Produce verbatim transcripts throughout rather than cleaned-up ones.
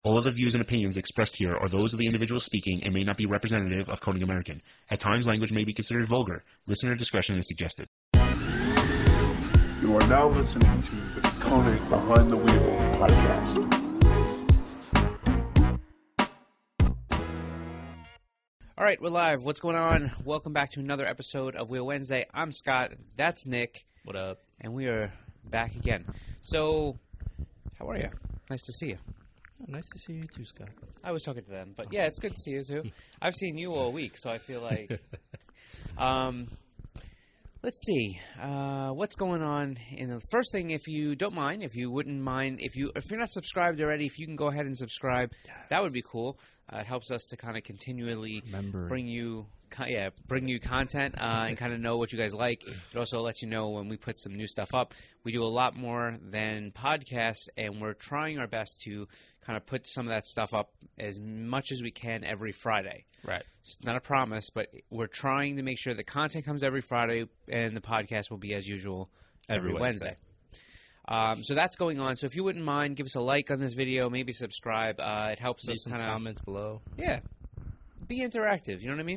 All of the views and opinions expressed here are those of the individual speaking and may not be representative of Coding American. At times, language may be considered vulgar. Listener discretion is suggested. You are now listening to the Coding Behind the Wheel podcast. All right, we're live. What's going on? Welcome back to another episode of Wheel Wednesday. I'm Scott. That's Nick. What up? And we are back again. So, how are you? Nice to see you. Oh, nice to see you too, Scott. I was talking to them, but yeah, it's good to see you too. I've seen you all week, so I feel like... um, let's see. Uh, what's going on? In the first thing, if you don't mind, if you wouldn't mind, if, you, if you're not subscribed already, if you can go ahead and subscribe, yes. That would be cool. Uh, it helps us to kind of continually Remember. bring you... Yeah, bring you content uh, and kind of know what you guys like. It also lets you know when we put some new stuff up. We do a lot more than podcasts, and we're trying our best to kind of put some of that stuff up as much as we can every Friday. Right. It's not a promise, but we're trying to make sure the content comes every Friday, and the podcast will be as usual every, every Wednesday. Wednesday. Um, so that's going on. So if you wouldn't mind, give us a like on this video, maybe subscribe. Uh, it helps Leave us some kind of comments below. Yeah, be interactive. You know what I mean?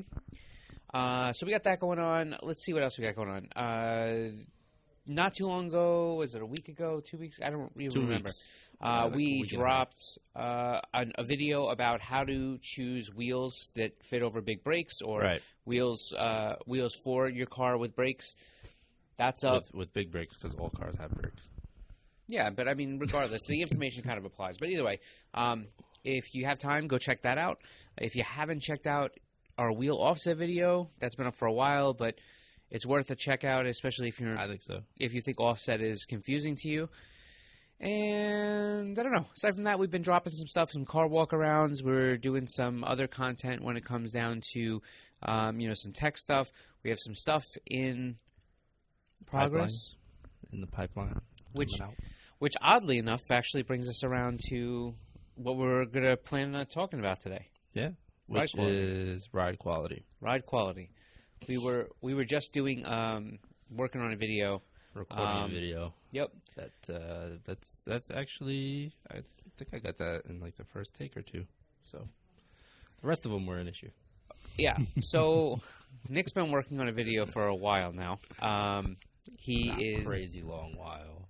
Uh, so we got that going on. Let's see what else we got going on. Uh, not too long ago, was it a week ago, two weeks? I don't even two remember. Weeks. Uh, like we dropped uh, a, a video about how to choose wheels that fit over big brakes, or right. wheels uh, wheels for your car with brakes. That's up with, with big brakes, because all cars have brakes. Yeah, but I mean, regardless, the information kind of applies. But either way, um, if you have time, go check that out. If you haven't checked out our wheel offset video, that's been up for a while, but it's worth a check out, especially if you're I think so. If you think offset is confusing to you. And I don't know. Aside from that, we've been dropping some stuff, some car walkarounds. We're doing some other content when it comes down to, um, you know, some tech stuff. We have some stuff in progress, pipeline. in the pipeline, which, which oddly enough, actually brings us around to what we're gonna plan on talking about today. Yeah. Which ride is ride quality. Ride quality. We were we were just doing um, working on a video, recording um, a video. Yep. That uh, that's that's actually I think I got that in like the first take or two. So the rest of them were an issue. Yeah. So Nick's been working on a video for a while now. Um, he Not is crazy long while.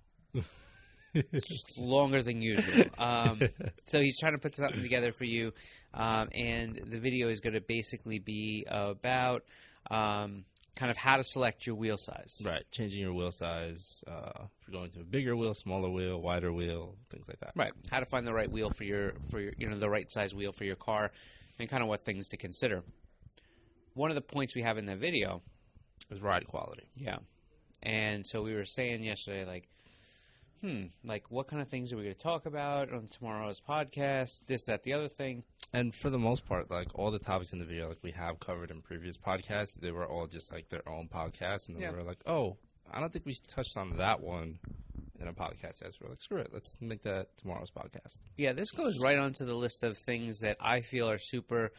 Just longer than usual. Um, so he's trying to put something together for you, um, and the video is going to basically be about um, kind of how to select your wheel size. Right, changing your wheel size. Uh, if you're going to a bigger wheel, smaller wheel, wider wheel, things like that. Right, how to find the right wheel for your for your you know the right size wheel for your car, and kind of what things to consider. One of the points we have in the video is ride quality. Yeah, and so we were saying yesterday, like. Hmm, like what kind of things are we going to talk about on tomorrow's podcast, this, that, the other thing? And for the most part, like all the topics in the video, like we have covered in previous podcasts, they were all just like their own podcasts. And then yeah. we were like, oh, I don't think we touched on that one in a podcast. As we're like, screw it, let's make that tomorrow's podcast. Yeah, this goes right onto the list of things that I feel are super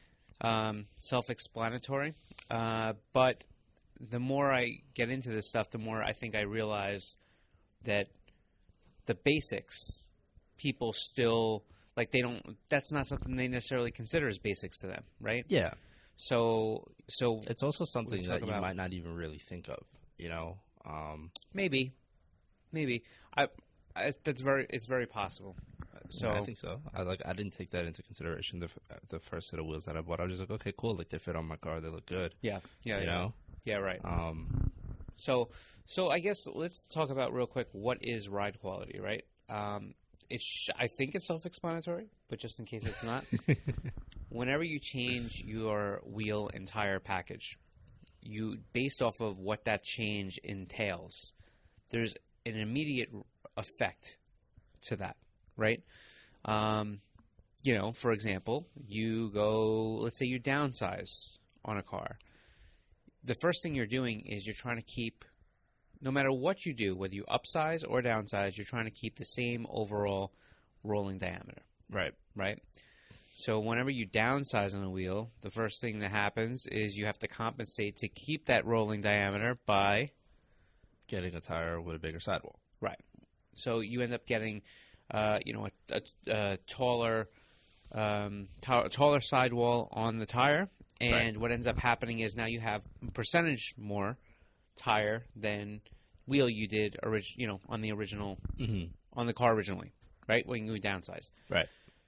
um, self-explanatory. Uh, but the more I get into this stuff, the more I think I realize that the basics, people still, like they don't, that's not something they necessarily consider as basics to them, right? Yeah. So, so it's also something that you about. might not even really think of, you know? Um, maybe, maybe. I, I, that's very, it's very possible. So yeah, I think so. I like, I didn't take that into consideration. The the first set of wheels that I bought, I was just like, okay, cool. Like they fit on my car. They look good. Yeah. Yeah. You yeah. know? Yeah. Right. Um, So, so I guess let's talk about real quick what is ride quality, right? Um, it's I think it's self-explanatory, but just in case it's not, whenever you change your wheel and tire package, you based off of what that change entails, there's an immediate effect to that, right? Um, you know, for example, you go, let's say you downsize on a car. The first thing you're doing is you're trying to keep, no matter what you do, whether you upsize or downsize, you're trying to keep the same overall rolling diameter. Right. Right? So whenever you downsize on a wheel, the first thing that happens is you have to compensate to keep that rolling diameter by getting a tire with a bigger sidewall. Right. So you end up getting uh, you know, a, a, a taller, um, t- taller sidewall on the tire, and Right. what ends up happening is now you have percentage more tire than wheel you did, orig- you know, on the original, Mm-hmm. on the car originally, right? When you downsize. Right.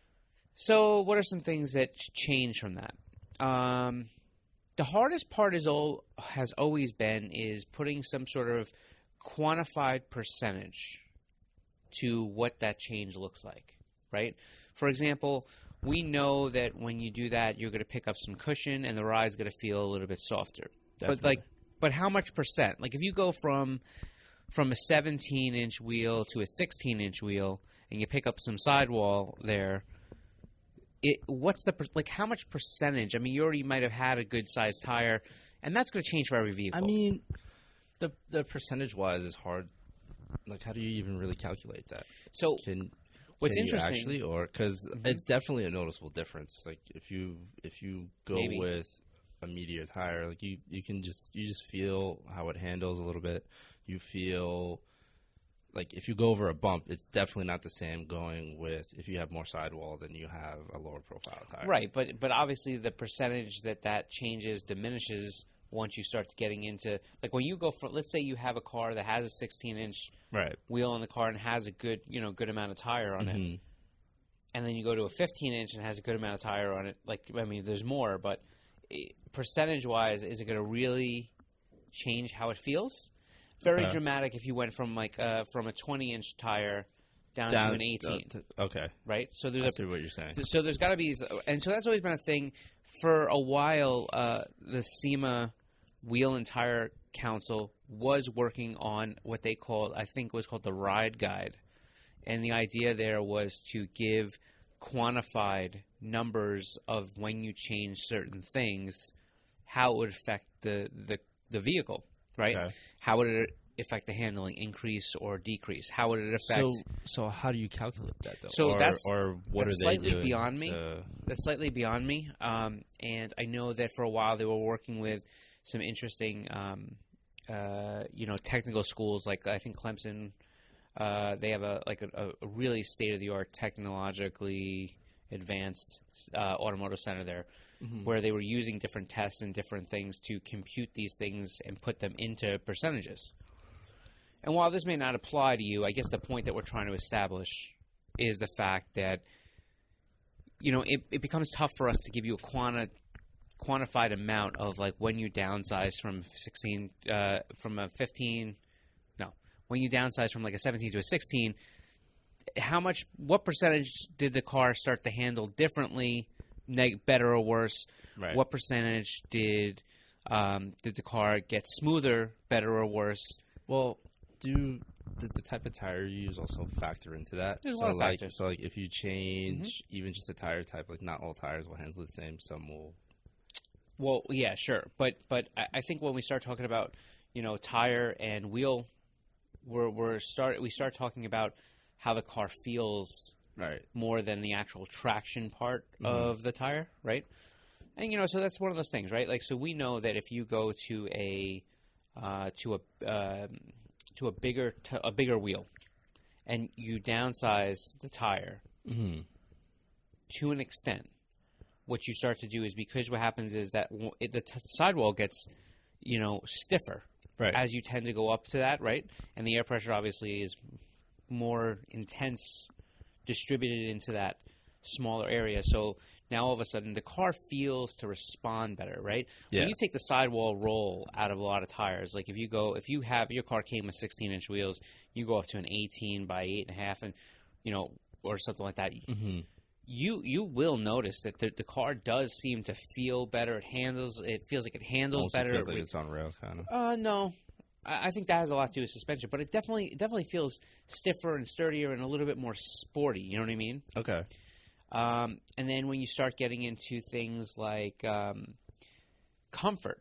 So, what are some things that ch- change from that? Um, the hardest part is all has always been is putting some sort of quantified percentage to what that change looks like, right? For example, we know that when you do that, you're going to pick up some cushion and the ride's going to feel a little bit softer. But Definitely. like, but how much percent? Like, if you go from from a seventeen inch wheel to a sixteen inch wheel and you pick up some sidewall there. It, what's the per- like? How much percentage? I mean, you already might have had a good sized tire, and that's going to change for every vehicle. I mean, the the percentage wise is hard. Like, how do you even really calculate that? so Can What's can you interesting- actually, or because it's definitely a noticeable difference. Like if you if you go Maybe. with a Meteor tire, like you you can just you just feel how it handles a little bit. You feel like if you go over a bump, it's definitely not the same going with if you have more sidewall than you have a lower profile tire. right, but but obviously the percentage that that changes diminishes once you start getting into like when you go for let's say you have a car that has a sixteen inch Right. wheel on the car and has a good you know good amount of tire on it, Mhm. and then you go to a fifteen inch and has a good amount of tire on it. Like I mean, there's more, but percentage wise, is it going to really change how it feels? Very Okay. dramatic if you went from like uh, from a twenty inch tire down, Down to an eighteen, uh, t- okay. right? So I there's see a what you're saying. so there's got to be and so that's always been a thing for a while. Uh, the SEMA Wheel and Tire Council was working on what they called, I think, was called the Ride Guide, and the idea there was to give quantified numbers of when you change certain things, how it would affect the the, the vehicle, right? Okay. How would it affect the handling, increase or decrease? How would it affect? So, so how do you calculate that though? So or, that's- or what that's are they slightly doing beyond me. to- That's slightly beyond me, um, and I know that for a while they were working with some interesting, um, uh, you know, technical schools. Like I think Clemson, uh, they have a like a, a really state of the art, technologically advanced uh, automotive center there, Mm-hmm. where they were using different tests and different things to compute these things and put them into percentages. And while this may not apply to you, I guess the point that we're trying to establish is the fact that, you know, it, it becomes tough for us to give you a quanti- quantified amount of like when you downsize from sixteen, uh, from a fifteen, no, when you downsize from like a seventeen to a sixteen, how much, what percentage did the car start to handle differently, neg- better or worse? Right. What percentage did um, did the car get smoother, better or worse? Well, do does the type of tire you use also factor into that? There's a so lot of like, factors. So like if you change even just the tire type, like not all tires will handle the same. Some will. Well, yeah, sure, but but I I think when we start talking about you know tire and wheel, we're we're start we start talking about how the car feels Right. more than the actual traction part of the tire, right? And you know, so that's one of those things, right? Like, so we know that if you go to a uh, to a um, to a bigger t- a bigger wheel, and you downsize the tire Mm-hmm. to an extent, what you start to do is because what happens is that w- it, the t- sidewall gets, you know, stiffer Right. as you tend to go up to that, right? And the air pressure obviously is more intense, distributed into that smaller area. So now all of a sudden the car feels to respond better, right? Yeah. When you take the sidewall roll out of a lot of tires, like if you go, if you have your car came with sixteen inch wheels, you go up to an eighteen by eight and a half, and you know, or something like that. Mm-hmm. You you will notice that the, the car does seem to feel better. It handles. It feels like it handles Also better. feels like with- it's on rails, kind of. uh, no, I, I think that has a lot to do with suspension, but it definitely it definitely feels stiffer and sturdier and a little bit more sporty. You know what I mean? Okay. Um, and then when you start getting into things like um, comfort,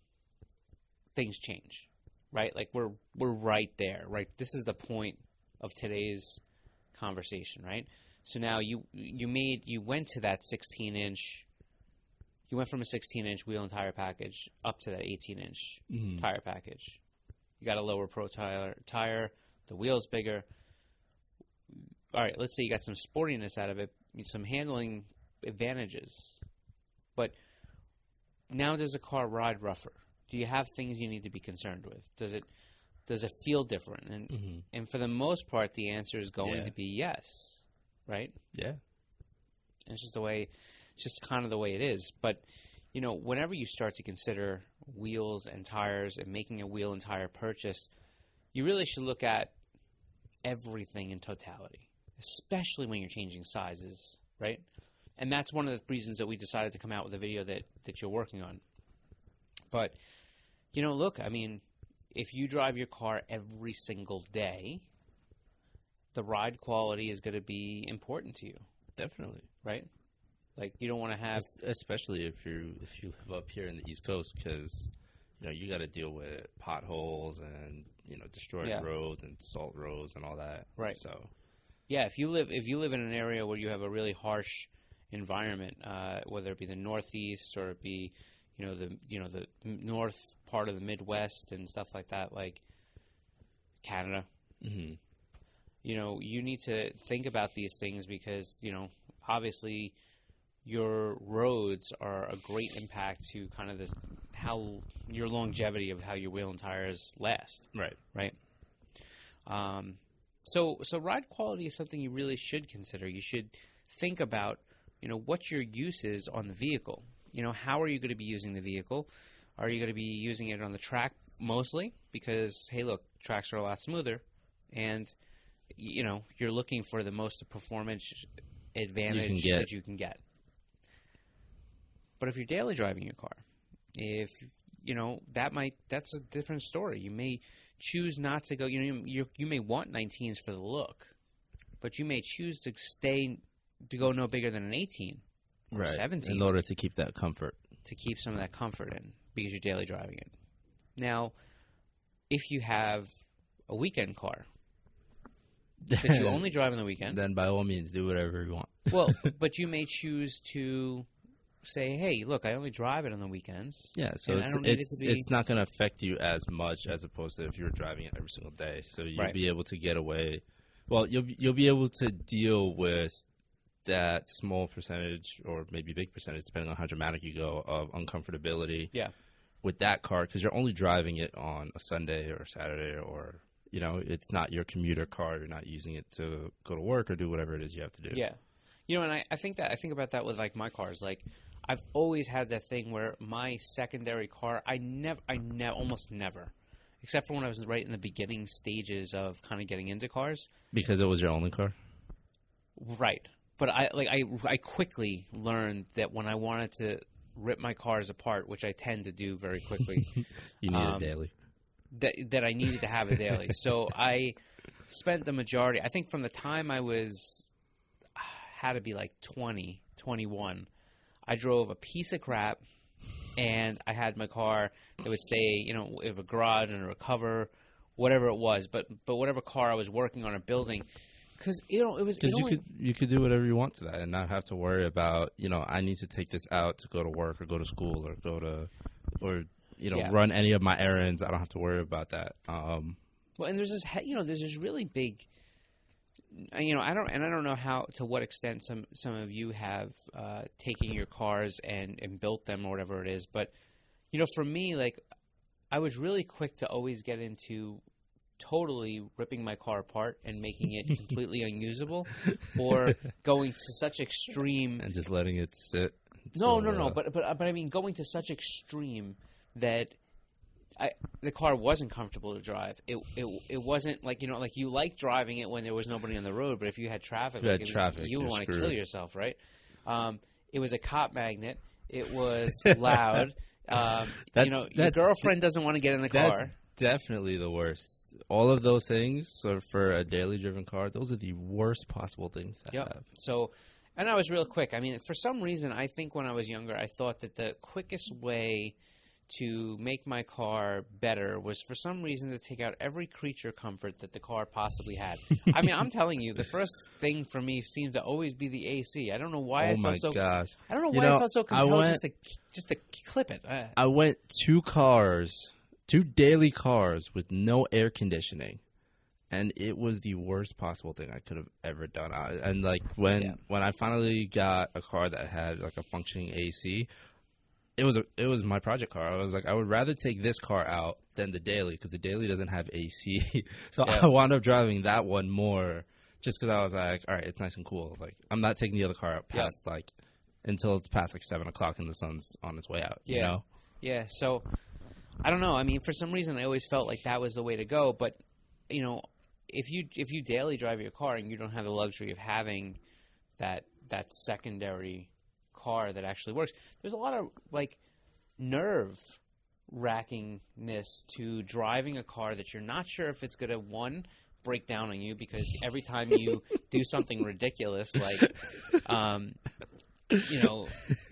things change, right? Like we're we're right there, right? This is the point of today's conversation, right? So now you you made you went to that sixteen inch. You went from a sixteen inch wheel and tire package up to that eighteen inch Mhm. tire package. You got a lower pro tire. Tire. The wheel's bigger. all right, let's say you got some sportiness out of it, some handling advantages, but now does the car ride rougher? Do you have things you need to be concerned with? Does it does it feel different? And Mm-hmm. and for the most part, the answer is going Yeah. to be yes, right? Yeah. And it's just the way, it's just kind of the way it is. But you know, whenever you start to consider wheels and tires and making a wheel and tire purchase, you really should look at everything in totality, especially when you're changing sizes, right? And that's one of the reasons that we decided to come out with a video that, that you're working on. But, you know, look, I mean, if you drive your car every single day, the ride quality is going to be important to you, Definitely. right? Like, you don't want to have... Es- Especially if you if you live up here in the East Coast, because you know you got to deal with potholes and you know destroyed Yeah. roads and salt roads and all that. Right. So Yeah, if you live if you live in an area where you have a really harsh environment, uh, whether it be the Northeast or it be, you know, the you know the north part of the Midwest and stuff like that, like Canada, hmm you know, you need to think about these things because, you know, obviously your roads are a great impact to kind of this how your longevity of how your wheel and tires last. right. Right. Um, so, so ride quality is something you really should consider. You should think about, you know, what your use is on the vehicle. You know, how are you going to be using the vehicle? Are you going to be using it on the track mostly? Because, hey, look, tracks are a lot smoother, and y- you know, you're looking for the most performance advantage get. that you can get. But if you're daily driving your car, if you know that might that's a different story. You may choose not to go. You know, you you may want nineteens for the look, but you may choose to stay to go no bigger than an eighteen or Right. seventeen In order to keep that comfort. to keep some of that comfort in because you're daily driving it. Now, if you have a weekend car that you only drive on the weekend, Then by all means do whatever you want. well, but you may choose to say, "Hey, look, I only drive it on the weekends." Yeah, so And I it's don't need it it's, to be- it's not going to affect you as much as opposed to if you were driving it every single day. So you'll Right. be able to get away. Well, you'll be- you'll be able to deal with that small percentage or maybe big percentage, depending on how dramatic you go, of uncomfortability Yeah. with that car because you're only driving it on a Sunday or Saturday, or you know it's not your commuter car. You're not using it to go to work or do whatever it is you have to do. Yeah. You know, and I, I think that I think about that with like my cars. Like I've always had that thing where my secondary car, I never, I ne- almost never, except for when I was right in the beginning stages of kind of getting into cars. Because it was your only car. Right. But I like I I quickly learned that when I wanted to rip my cars apart, which I tend to do very quickly, You need Um, it daily. that that I needed to have it daily. So I spent the majority, I think from the time I was had to be like twenty, twenty-one, I drove a piece of crap and I had my car that would stay, you know, in a garage under a cover, whatever it was, but but whatever car I was working on or building, because you know it was it Because you only, could you could do whatever you want to that and not have to worry about, you know, I need to take this out to go to work or go to school or go to or you know Yeah. run any of my errands. I don't have to worry about that. Um, well, and there's this he- you know there's this really big, you know I don't and I don't know how to what extent some some of you have uh, taken your cars and and built them or whatever it is, but you know for me like I was really quick to always get into totally ripping my car apart and making it completely unusable, or going to such extreme. and just letting it sit. No, So, no, no. uh, But but but I mean, going to such extreme that I the car wasn't comfortable to drive. It it it wasn't like you know like you like driving it when there was nobody on the road, but if you had traffic, If you like, had I mean, traffic, you would you're want to screwed. kill yourself, right? Um, it was a cop magnet. It was loud. um, That's- you know, your that's- girlfriend doesn't want to get in the that's car. definitely the worst. All of those things so for a daily driven car, those are the worst possible things to Yep. have. So, and I was real quick. I mean, for some reason, I think when I was younger, I thought that the quickest way to make my car better was for some reason to take out every creature comfort that the car possibly had. I mean, I'm telling you, the first thing for me seemed to always be the A C. I don't know why oh I my felt so. gosh! I don't know You why I know, felt so I compelled went- just to just to clip it. Uh, I went two cars, two daily cars with no air conditioning, and it was the worst possible thing I could have ever done. I, and like when Yeah. when I finally got a car that had like a functioning A C, it was a, it was my project car. I was like, I would rather take this car out than the daily because the daily doesn't have A C. So Yeah. I wound up driving that one more just because I was like, all right, it's nice and cool. Like I'm not taking the other car out Yeah. past like until it's past like seven o'clock and the sun's on its way out. You Yeah. know? Yeah, so I don't know. I mean, for some reason, I always felt like that was the way to go. But you know, if you if you daily drive your car and you don't have the luxury of having that that secondary car that actually works, there's a lot of like nerve wrackingness to driving a car that you're not sure if it's going to one break down on you because every time you do something ridiculous like um you know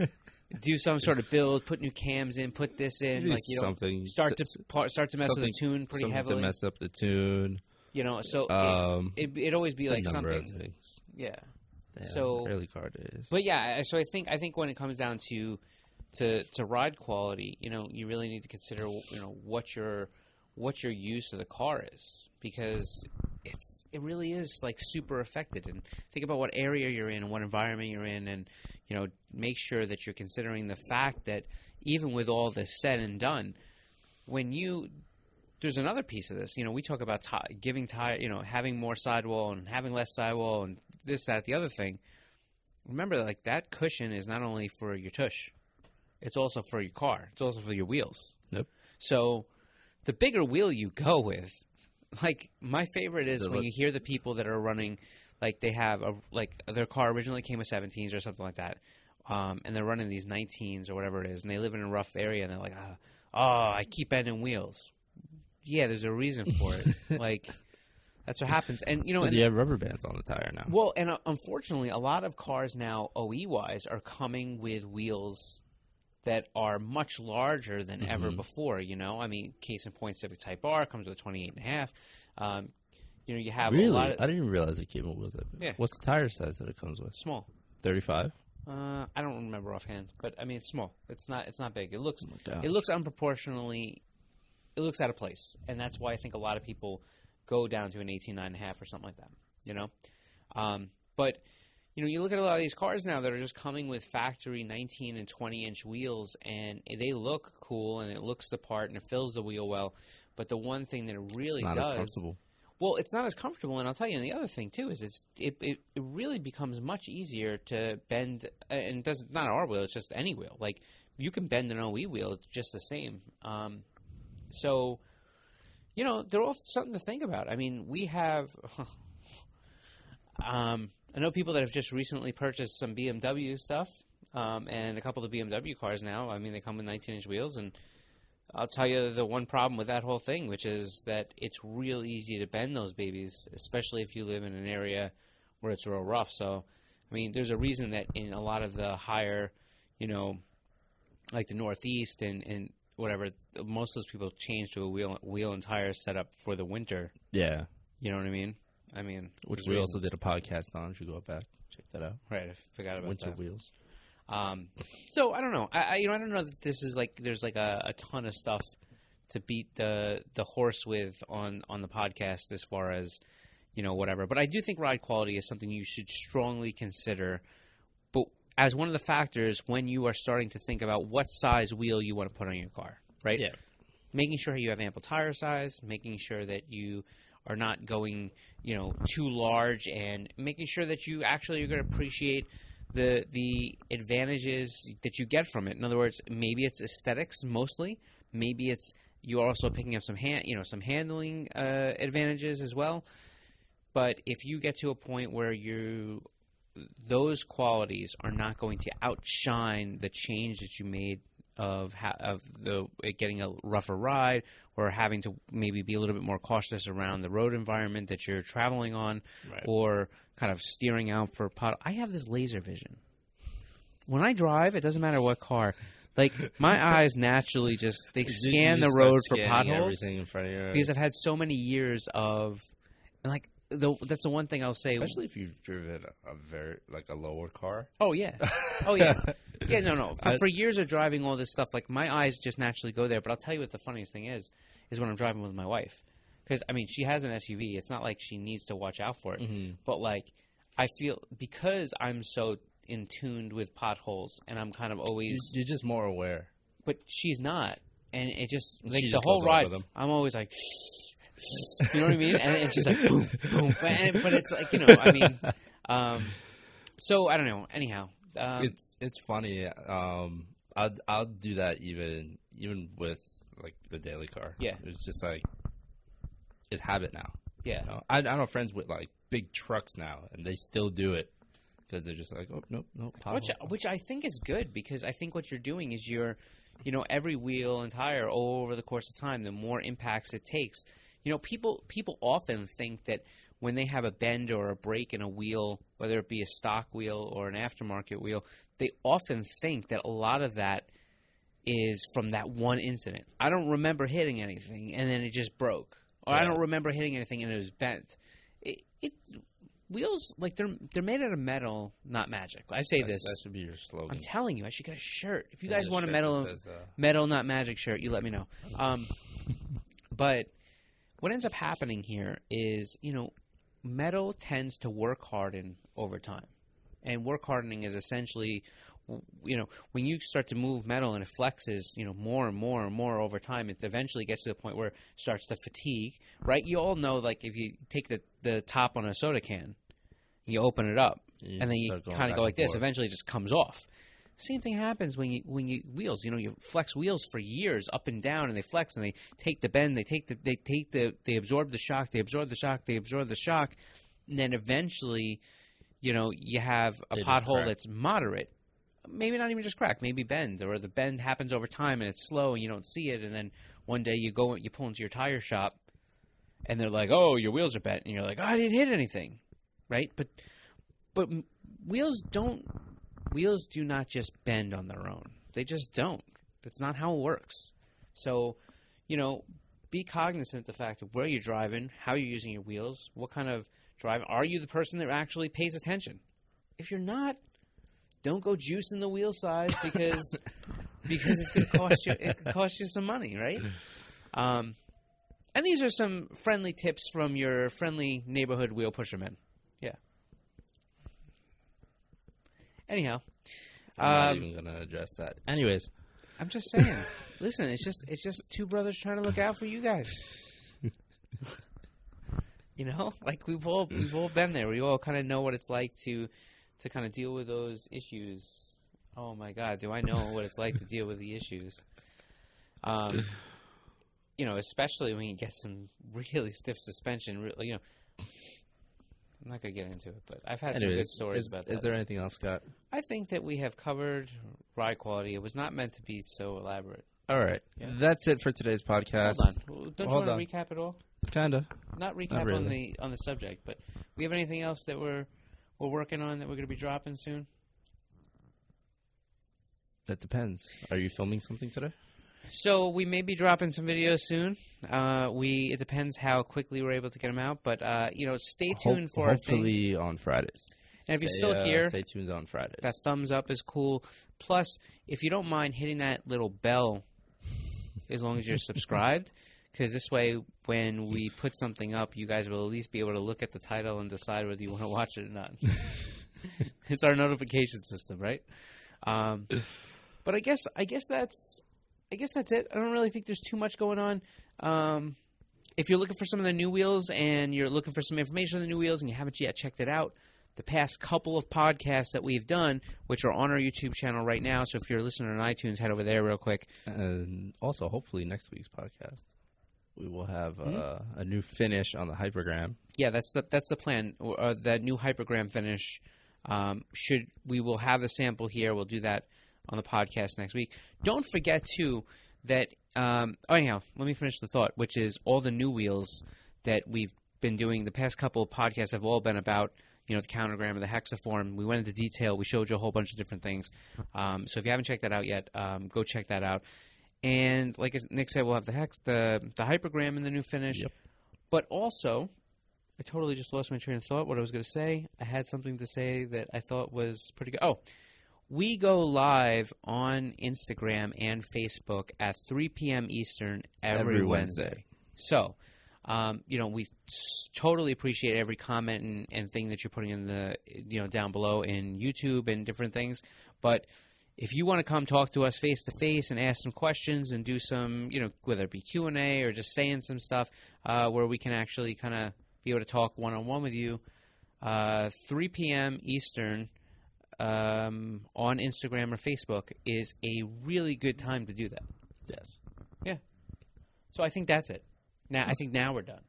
do some sort of build, put new cams in, put this in, Do like you know something start to par- start to mess with the something- tune pretty something heavily, to mess up the tune. you know, so Um, it, it it'd always be a like number something, of things. yeah. Yeah, So- early car days. But yeah, I- so I think I think when it comes down to to to ride quality, you know, you really need to consider you know what your what your use of the car is because it's it really is like super affected. And think about what area you're in and what environment you're in, and you know, make sure that you're considering the fact that even with all this said and done, when you there's another piece of this. You know, we talk about ti giving tire, you know, having more sidewall and having less sidewall and this, that, the other thing. Remember, like that cushion is not only for your tush, it's also for your car. It's also for your wheels. Yep. So the bigger wheel you go with, like my favorite is The when look- you hear the people that are running, like they have a like their car originally came with seventeens or something like that, um, and they're running these nineteens or whatever it is, and they live in a rough area, and they're like, oh, oh I keep bending wheels. Yeah, there's a reason for it. Like that's what happens, and you know, So and, you have rubber bands on the tire now. well, and uh, unfortunately, a lot of cars now, O E wise, are coming with wheels that are much larger than Mm-hmm. ever before. You know, I mean, case in point, Civic Type R comes with a twenty-eight and a half. Um, you know, you have Really? a lot of I didn't even realize it came with wheels that big. Yeah. What's the tire size that it comes with? small. thirty-five? Uh, I don't remember offhand, but I mean, it's small. It's not. It's not big. It looks. God. It looks unproportionally. It looks out of place, and that's why I think a lot of people go down to an eighteen nine and a half or something like that. You know, um, but you know, you look at a lot of these cars now that are just coming with factory nineteen and twenty inch wheels, and they look cool, and it looks the part, and it fills the wheel well. But the one thing that it really It's not does, as comfortable. well, it's not as comfortable, and I'll tell you. And the other thing too is it's it it, it really becomes much easier to bend, uh, and it doesn't not our wheel. It's just any wheel. Like you can bend an O E wheel; it's just the same. Um, so, you know, they're all something to think about. I mean, we have. um, I know people that have just recently purchased some B M W stuff, um, and a couple of B M W cars now. I mean, they come with nineteen inch wheels, and I'll tell you the one problem with that whole thing, which is that it's real easy to bend those babies, especially if you live in an area where it's real rough. So, I mean, there's a reason that in a lot of the higher, you know, like the Northeast and, and whatever, most of those people change to a wheel wheel and tire setup for the winter. Yeah. You know what I mean? I mean, Which there's we also reasons. did a podcast on. If you go back, check that out. Right, I forgot about Winter that. wheels. Um, so I don't know. I, I you know I don't know that this is like there's like a, a ton of stuff to beat the the horse with on on the podcast as far as you know whatever. But I do think ride quality is something you should strongly consider. But as one of the factors when you are starting to think about what size wheel you want to put on your car, right? Yeah. Making sure you have ample tire size, making sure that you are not going, you know, too large, and making sure that you actually are going to appreciate the the advantages that you get from it. In other words, maybe it's aesthetics mostly. Maybe it's you're also picking up some hand, you know, some handling uh, advantages as well. But if you get to a point where you those qualities are not going to outshine the change that you made of ha- of the it getting a rougher ride, or having to maybe be a little bit more cautious around the road environment that you're traveling on, Right. or kind of steering out for pot. I have this laser vision. When I drive, it doesn't matter what car. Like my eyes naturally just they You- scan you the start road for scanning potholes Everything in front of you. because I've had so many years of, and like the, that's the one thing I'll say. Especially if you've driven a very like a lower car. Oh yeah, oh yeah, yeah. No, no. For, I- for years of driving all this stuff, like my eyes just naturally go there. But I'll tell you what the funniest thing is, is when I'm driving with my wife, because I mean she has an S U V. It's not like she needs to watch out for it. Mm-hmm. But like I feel because I'm so in tuned with potholes and I'm kind of always You're just more aware. but she's not, and it just She like just the whole goes ride. over them. I'm always like, you know what I mean? And it's just like boom, boom. And, but it's like you know, I mean, um, so I don't know. Anyhow, um, It's it's funny. Um, I'll I'll do that even even with like the daily car. Yeah. It's just like it's habit now. yeah, You know? I I know friends with like big trucks now, and they still do it because they're just like, oh nope, nope. which pothole. which I think is good because I think what you're doing is you're, you know, every wheel and tire over the course of time, the more impacts it takes. You know, people people often think that when they have a bend or a break in a wheel, whether it be a stock wheel or an aftermarket wheel, they often think that a lot of that is from that one incident. I don't remember hitting anything, and then it just broke. Or I Yeah. don't remember hitting anything, and it was bent. It, it wheels, like, they're they're made out of metal, not magic. I say That's- this. That should be your slogan. I'm telling you, I should get a shirt. If you Yeah, guys the want a shirt metal, that says, uh, metal, not magic shirt, you let me know. Um, but what ends up happening here is, you know, metal tends to work harden over time. And work hardening is essentially, you know, when you start to move metal and it flexes, you know, more and more and more over time, it eventually gets to the point where it starts to fatigue, right? You all know, like, if you take the, the top on a soda can, you open it up, You and then you start going kind of back go like and this, forth. eventually it just comes off. Same thing happens when you when you wheels. You know, you flex wheels for years up and down, and they flex and they take the bend, they take the they take the they absorb the shock, they absorb the shock, they absorb the shock, and then eventually, you know, you have a They just pothole crack. that's moderate, maybe not even just crack, maybe bend, or the bend happens over time and it's slow and you don't see it, and then one day you go you pull into your tire shop, and they're like, "Oh, your wheels are bent," and you're like, "Oh, I didn't hit anything," right? But but wheels don't. Wheels do not just bend on their own. They just don't. It's not how it works. So, you know, be cognizant of the fact of where you're driving, how you're using your wheels, what kind of drive. Are you the person that actually pays attention? If you're not, don't go juicing the wheel size because because it's going to cost you it could cost you some money, right? Um, and these are some friendly tips from your friendly neighborhood wheel pushermen. Yeah. Anyhow, I'm not um, even gonna address that. Anyways, I'm just saying. Listen, it's just it's just two brothers trying to look out for you guys. You know, like we've all we've all been there. We all kind of know what it's like to to kind of deal with those issues. Oh my God, do I know what it's like to deal with the issues? Um, you know, especially when you get some really stiff suspension. Really, you know. I'm not going to get into it, but I've had some anyways, good stories is, about is that. there anything else, Scott? I think that we have covered ride quality. It was not meant to be so elaborate. All right, Yeah. that's it for today's podcast. Hold on. Don't you Hold want on. to recap it all? Kinda. Not recap really. on the on the subject, but we have anything else that we're we're working on that we're going to be dropping soon? That depends. Are you filming something today? So we may be dropping some videos soon. Uh, we it depends how quickly we're able to get them out, but uh, you know, stay tuned Hope- for our thing. hopefully on Fridays. And if you're Stay, still uh, here, stay tuned on Fridays. that thumbs up is cool. Plus, if you don't mind hitting that little bell, as long as you're subscribed, because this way, when we put something up, you guys will at least be able to look at the title and decide whether you want to watch it or not. It's our notification system, right? Um, but I guess I guess that's I guess that's it. I don't really think there's too much going on. Um, if you're looking for some of the new wheels and you're looking for some information on the new wheels and you haven't yet checked it out, the past couple of podcasts that we've done, which are on our YouTube channel right now. So if you're listening on iTunes, head over there real quick. And also, hopefully, next week's podcast, we will have Mm-hmm. uh, a new finish on the Hypergram. Yeah, that's the that's the plan. Uh, that new hypergram finish um, should we will have the sample here. We'll do that on the podcast next week. Don't forget too that. Um, oh, anyhow, let me finish the thought, which is all the new wheels that we've been doing. The past couple of podcasts have all been about, you know, the countergram and the hexaform. We went into detail. We showed you a whole bunch of different things. Um, so if you haven't checked that out yet, um, go check that out. And like Nick said, we'll have the hex, the the hypergram in the new finish. Yep. But also, I totally just lost my train of thought. What I was going to say, I had something to say that I thought was pretty good. Oh, we go live on Instagram and Facebook at three p.m. Eastern every, Every Wednesday. Wednesday. So Um, you know, we s- totally appreciate every comment and, and thing that you're putting in the, you know, down below in YouTube and different things. But if you want to come talk to us face to face and ask some questions and do some, you know, whether it be Q and A or just saying some stuff uh, where we can actually kind of be able to talk one on one with you, uh, three p.m. Eastern um, on Instagram or Facebook is a really good time to do that. Yes. Yeah. So I think that's it. Now I think now we're done.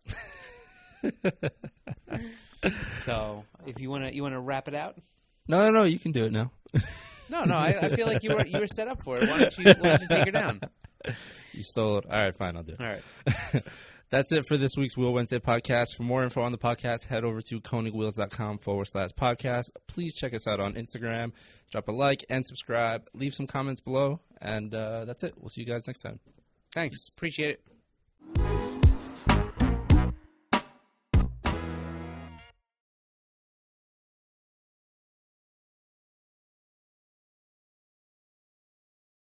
So if you wanna you wanna wrap it out? No, no, no. You can do it now. No, no. I, I feel like you were you were set up for it. Why don't you, why don't you take her down? You stole it. All right, fine. I'll do it. All right. That's it for this week's Wheel Wednesday podcast. For more info on the podcast, head over to konigwheels.com forward slash podcast. Please check us out on Instagram. Drop a like and subscribe. Leave some comments below. And uh, that's it. We'll see you guys next time. Thanks. Appreciate it.